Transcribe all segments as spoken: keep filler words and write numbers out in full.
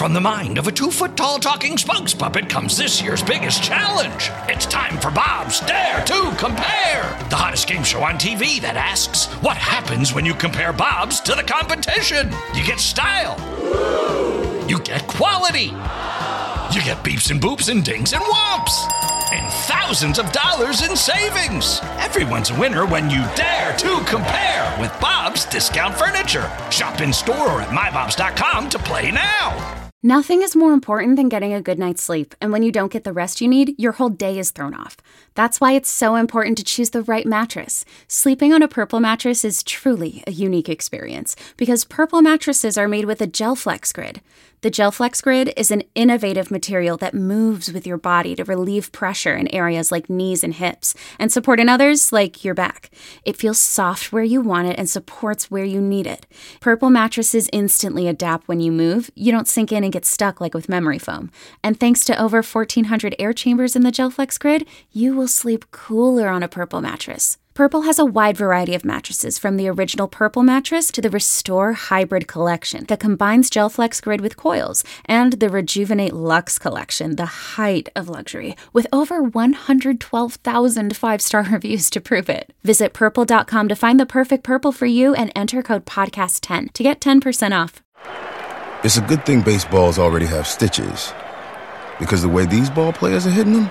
From the mind of a two-foot-tall talking spokes puppet comes this year's biggest challenge. It's time for Bob's Dare to Compare, the hottest game show on T V that asks, what happens when you compare Bobs to the competition? You get style. You get quality. You get beeps and boops and dings and whomps. And thousands of dollars in savings. Everyone's a winner when you dare to compare with Bob's Discount Furniture. Shop in store or at my bobs dot com to play now. Nothing is more important than getting a good night's sleep, and when you don't get the rest you need, your whole day is thrown off. That's why it's so important to choose the right mattress. Sleeping on a Purple mattress is truly a unique experience, because Purple mattresses are made with a GelFlex Grid. The GelFlex Grid is an innovative material that moves with your body to relieve pressure in areas like knees and hips, and support in others like your back. It feels soft where you want it and supports where you need it. Purple mattresses instantly adapt when you move. You don't sink in and get stuck like with memory foam. And thanks to over fourteen hundred air chambers in the GelFlex Grid, you will sleep cooler on a Purple mattress. Purple has a wide variety of mattresses, from the original Purple mattress to the Restore Hybrid collection that combines GelFlex Grid with coils, and the Rejuvenate Luxe collection, the height of luxury, with over one hundred twelve thousand five-star reviews to prove it. Visit purple dot com to find the perfect Purple for you and enter code podcast ten to get ten percent off. It's a good thing baseballs already have stitches, because the way these ball players are hitting them,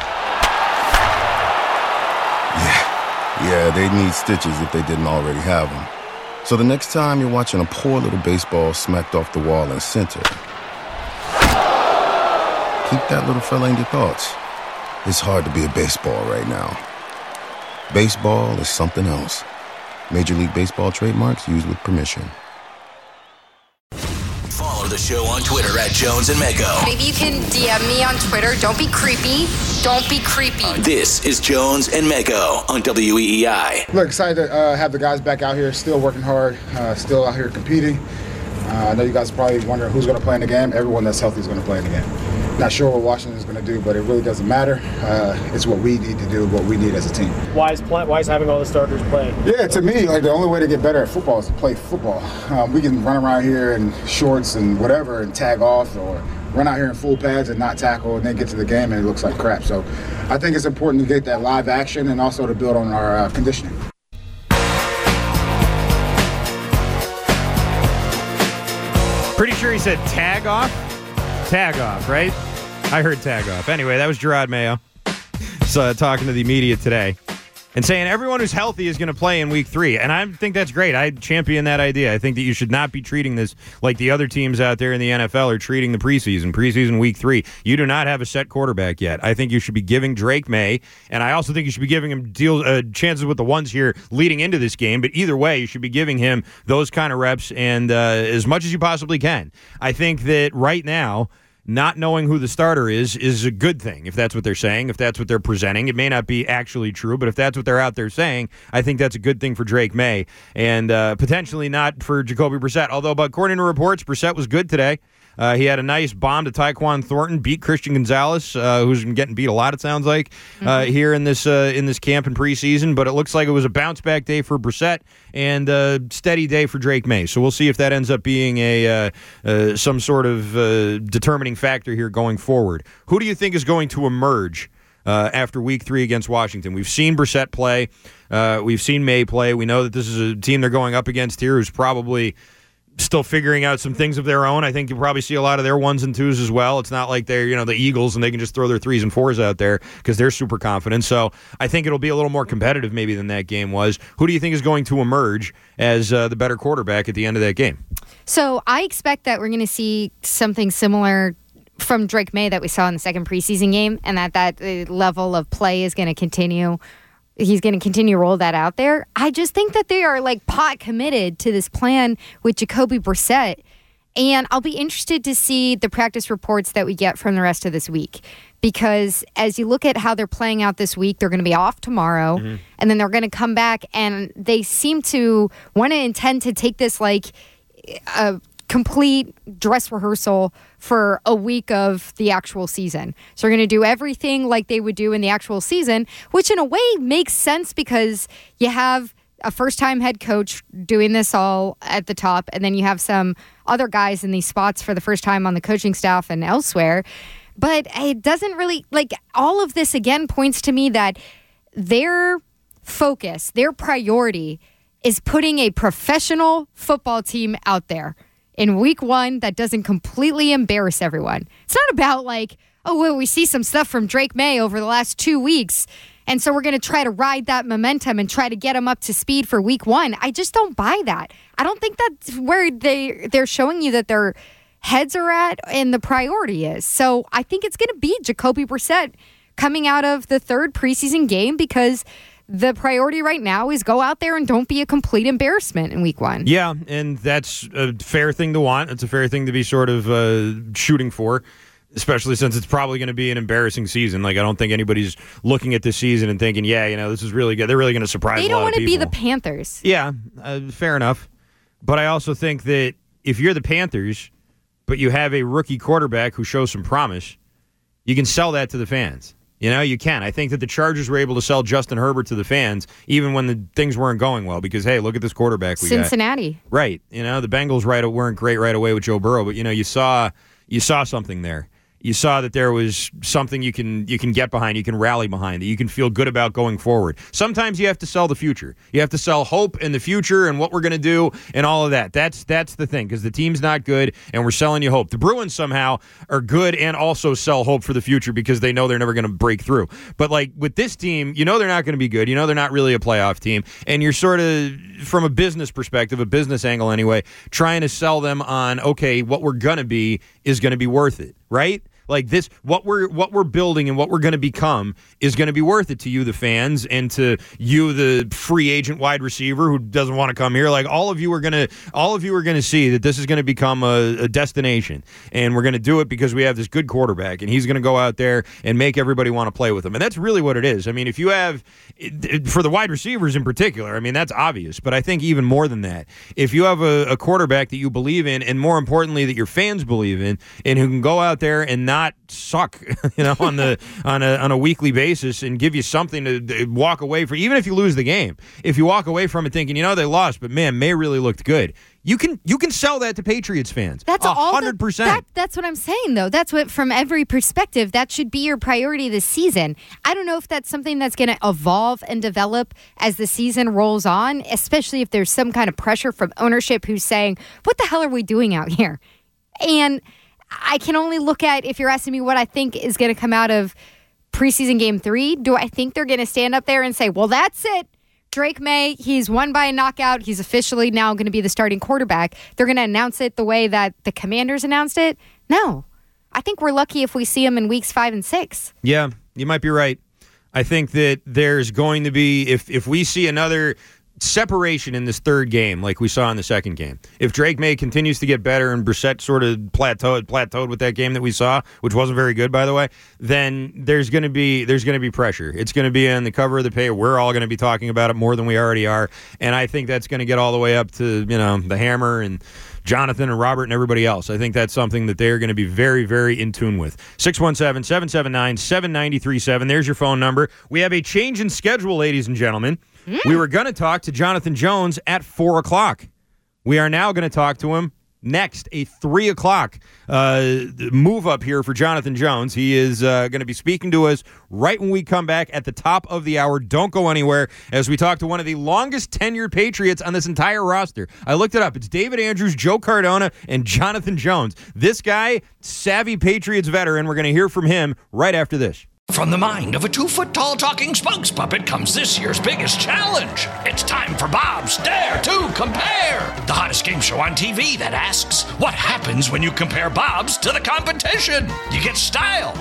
yeah. Yeah, they need stitches if they didn't already have them. So the next time you're watching a poor little baseball smacked off the wall in center, keep that little fella in your thoughts. It's hard to be a baseball right now. Baseball is something else. Major League Baseball trademarks used with permission. Follow the show on Twitter at Jones and Mego. Maybe you can D M me on Twitter. Don't be creepy. Don't be creepy. This is Jones and Mego on W E E I. Look, excited to uh, have the guys back out here, still working hard, uh, still out here competing. Uh, I know you guys are probably wondering who's going to play in the game. Everyone that's healthy is going to play in the game. Not sure what Washington is going to do, but it really doesn't matter. Uh, it's what we need to do, what we need as a team. Why is, play, why is having all the starters play? Yeah, to me, like the only way to get better at football is to play football. Um, we can run around here in shorts and whatever and tag off, or run out here in full pads and not tackle, and then get to the game and it looks like crap. So I think it's important to get that live action and also to build on our uh, conditioning. Pretty sure he said tag off? Tag off, right? I heard tag off. Anyway, that was Gerard Mayo. So, uh, talking to the media today and saying everyone who's healthy is going to play in week three. And I think that's great. I champion that idea. I think that you should not be treating this like the other teams out there in the N F L are treating the preseason. Preseason week three. You do not have a set quarterback yet. I think you should be giving Drake May, and I also think you should be giving him deal, uh, chances with the ones here leading into this game. But either way, you should be giving him those kind of reps and uh, as much as you possibly can. I think that right now, not knowing who the starter is is a good thing, if that's what they're saying, if that's what they're presenting. It may not be actually true, but if that's what they're out there saying, I think that's a good thing for Drake May, and uh, potentially not for Jacoby Brissett. Although, but according to reports, Brissett was good today. Uh, he had a nice bomb to Tyquan Thornton, beat Christian Gonzalez, uh, who's been getting beat a lot, it sounds like, uh, mm-hmm. here in this uh, in this camp in preseason. But it looks like it was a bounce-back day for Brissett and a steady day for Drake May. So we'll see if that ends up being a uh, uh, some sort of uh, determining factor here going forward. Who do you think is going to emerge uh, after week three against Washington? We've seen Brissett play. Uh, we've seen May play. We know that this is a team they're going up against here who's probably still figuring out some things of their own. I think you'll probably see a lot of their ones and twos as well. It's not like they're, you know, the Eagles and they can just throw their threes and fours out there because they're super confident. So I think it'll be a little more competitive maybe than that game was. Who do you think is going to emerge as uh, the better quarterback at the end of that game? So I expect that we're going to see something similar from Drake May that we saw in the second preseason game, and that that uh, level of play is going to continue. He's going to continue to roll that out there. I just think that they are like pot committed to this plan with Jacoby Brissett. And I'll be interested to see the practice reports that we get from the rest of this week. Because as you look at how they're playing out this week, they're going to be off tomorrow. Mm-hmm. And then they're going to come back. And they seem to want to intend to take this like a complete dress rehearsal for a week of the actual season. So they're going to do everything like they would do in the actual season, which in a way makes sense because you have a first-time head coach doing this all at the top, and then you have some other guys in these spots for the first time on the coaching staff and elsewhere. But it doesn't really, like, all of this, again, points to me that their focus, their priority is putting a professional football team out there in week one that doesn't completely embarrass everyone. It's not about, like, oh, well, we see some stuff from Drake May over the last two weeks, and so we're going to try to ride that momentum and try to get them up to speed for week one. I just don't buy that. I don't think that's where they, they're showing you that their heads are at and the priority is. So I think it's going to be Jacoby Brissett coming out of the third preseason game because the priority right now is go out there and don't be a complete embarrassment in week one. Yeah, and that's a fair thing to want. It's a fair thing to be sort of uh, shooting for, especially since it's probably going to be an embarrassing season. Like, I don't think anybody's looking at this season and thinking, yeah, you know, this is really good. They're really going to surprise They a lot don't of want to be people. the Panthers. Yeah, uh, fair enough. But I also think that if you're the Panthers, but you have a rookie quarterback who shows some promise, you can sell that to the fans. You know, you can. I think that the Chargers were able to sell Justin Herbert to the fans even when the things weren't going well because, hey, look at this quarterback we Cincinnati. got. Right. You know, the Bengals right weren't great right away with Joe Burrow, but, you know, you saw you saw something there. You saw that there was something you can you can get behind, you can rally behind, that you can feel good about going forward. Sometimes you have to sell the future. You have to sell hope in the future and what we're going to do and all of that. That's that's the thing, because the team's not good and we're selling you hope. The Bruins somehow are good and also sell hope for the future because they know they're never going to break through. But like with this team, you know they're not going to be good. You know they're not really a playoff team. And you're sort of, from a business perspective, a business angle anyway, trying to sell them on, okay, what we're going to be is going to be worth it, right? Like this, what we're what we're building and what we're going to become is going to be worth it to you, the fans, and to you, the free agent wide receiver who doesn't want to come here. Like all of you are going to, all of you are going to see that this is going to become a, a destination, and we're going to do it because we have this good quarterback, and he's going to go out there and make everybody want to play with him, and that's really what it is. I mean, if you have, for the wide receivers in particular, I mean that's obvious, but I think even more than that, if you have a, a quarterback that you believe in, and more importantly that your fans believe in, and who can go out there and not Not suck, you know, on the on a on a weekly basis and give you something to, to walk away from. Even if you lose the game, if you walk away from it thinking, you know, they lost, but man, May really looked good. You can you can sell that to Patriots fans. That's a hundred percent. That, that's what I'm saying, though. That's what, from every perspective, that should be your priority this season. I don't know if that's something that's going to evolve and develop as the season rolls on, especially if there's some kind of pressure from ownership who's saying, "What the hell are we doing out here?" And I can only look at, if you're asking me what I think is going to come out of preseason game three, do I think they're going to stand up there and say, well, that's it. Drake May, he's won by a knockout. He's officially now going to be the starting quarterback. They're going to announce it the way that the Commanders announced it? No. I think we're lucky if we see him in weeks five and six. Yeah, you might be right. I think that there's going to be, if if we see another separation in this third game like we saw in the second game. If Drake May continues to get better and Brissett sort of plateaued plateaued with that game that we saw, which wasn't very good, by the way, then there's going to be there's going to be pressure. It's going to be on the cover of the paper. We're all going to be talking about it more than we already are, and I think that's going to get all the way up to, you know, the Hammer and Jonathan and Robert and everybody else. I think that's something that they're going to be very, very in tune with. six one seven, seven seven nine, seven nine three seven. There's your phone number. We have a change in schedule, ladies and gentlemen. Mm. We were going to talk to Jonathan Jones at four o'clock. We are now going to talk to him next, a three o'clock uh, move up here for Jonathan Jones. He is uh, going to be speaking to us right when we come back at the top of the hour. Don't go anywhere as we talk to one of the longest tenured Patriots on this entire roster. I looked it up. It's David Andrews, Joe Cardona, and Jonathan Jones. This guy, savvy Patriots veteran. We're going to hear from him right after this. From the mind of a two-foot-tall talking spokes puppet comes this year's biggest challenge. It's time for Bob's Dare to Compare, the hottest game show on T V that asks, what happens when you compare Bob's to the competition? You get style.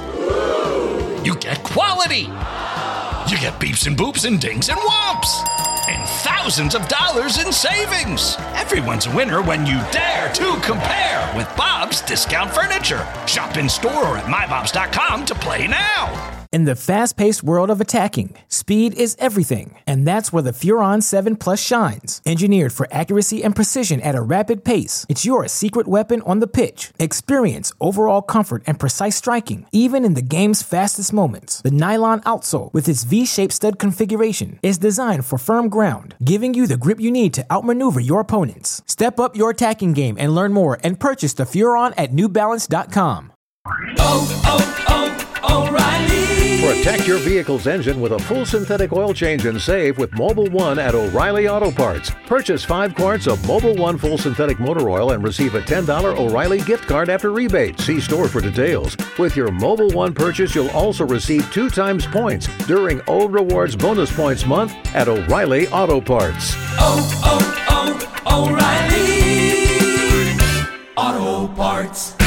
You get quality. You get beeps and boops and dings and whomps. And thousands of dollars in savings. Everyone's a winner when you dare to compare with Bob's Discount Furniture. Shop in store or at my bobs dot com to play now. In the fast-paced world of attacking, speed is everything, and that's where the Furon seven Plus shines. Engineered for accuracy and precision at a rapid pace, it's your secret weapon on the pitch. Experience overall comfort and precise striking, even in the game's fastest moments. The nylon outsole, with its V-shaped stud configuration, is designed for firm ground, giving you the grip you need to outmaneuver your opponents. Step up your attacking game and learn more and purchase the Furon at new balance dot com. Oh, oh, oh, O'Reilly! Protect your vehicle's engine with a full synthetic oil change and save with Mobil one at O'Reilly Auto Parts. Purchase five quarts of Mobil one full synthetic motor oil and receive a ten dollars O'Reilly gift card after rebate. See store for details. With your Mobil one purchase, you'll also receive two times points during O Rewards Bonus Points Month at O'Reilly Auto Parts. Oh, oh, oh, O'Reilly Auto Parts.